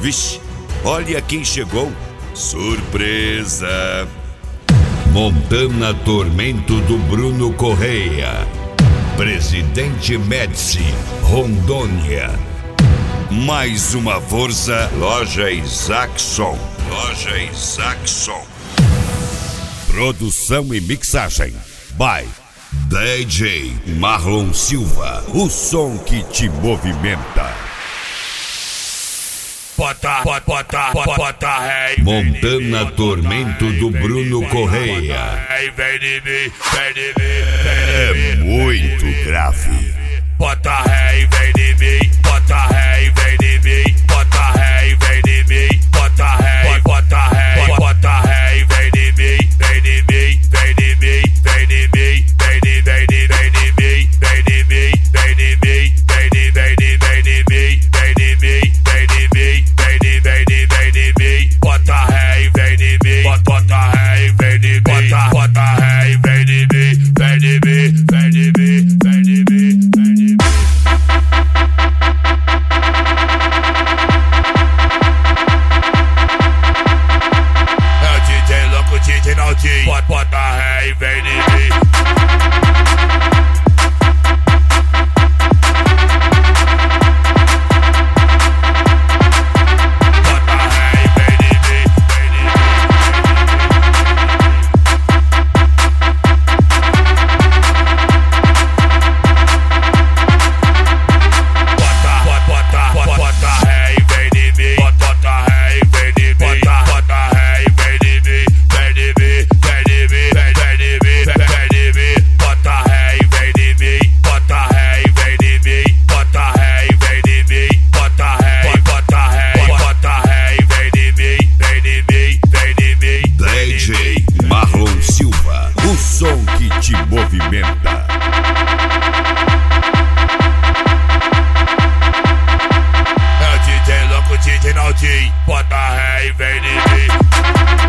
Vixe, olha quem chegou. Surpresa! Montana Tormento do Bruno Correia. Presidente Médici, Rondônia. Mais uma força, Loja Isaacson. Loja Isaacson. Produção e mixagem by DJ Marlon Silva. O som que te movimenta. Bota rei. Montana Tormento do Bruno Correia. É muito grave. Bota rei, vem de mim. Bota rei, vem de mim. Bota rei, vem de mim. Bota rei, bota rei. Bota rei, vem de mim. Vem de mim, vem de mim. Vem de mim, vem de mim. Vem de mim, vem de mim. Vem de mim, vem de mim. Vem de mim, vem de mim. Vem de mim, vem de mim. Vem de mim. Bota rei, vem de mim. Bota rei, vem de mim. Bota rei, vem de mim. Vem de mim, vem de mim. Vem de mim, vem de mim. É o DJ louco, DJ Naldinho. Bota rei, vem de mim. Movimenta. É o DJ louco, DJ Naldinho. Bota rei, vem de mim.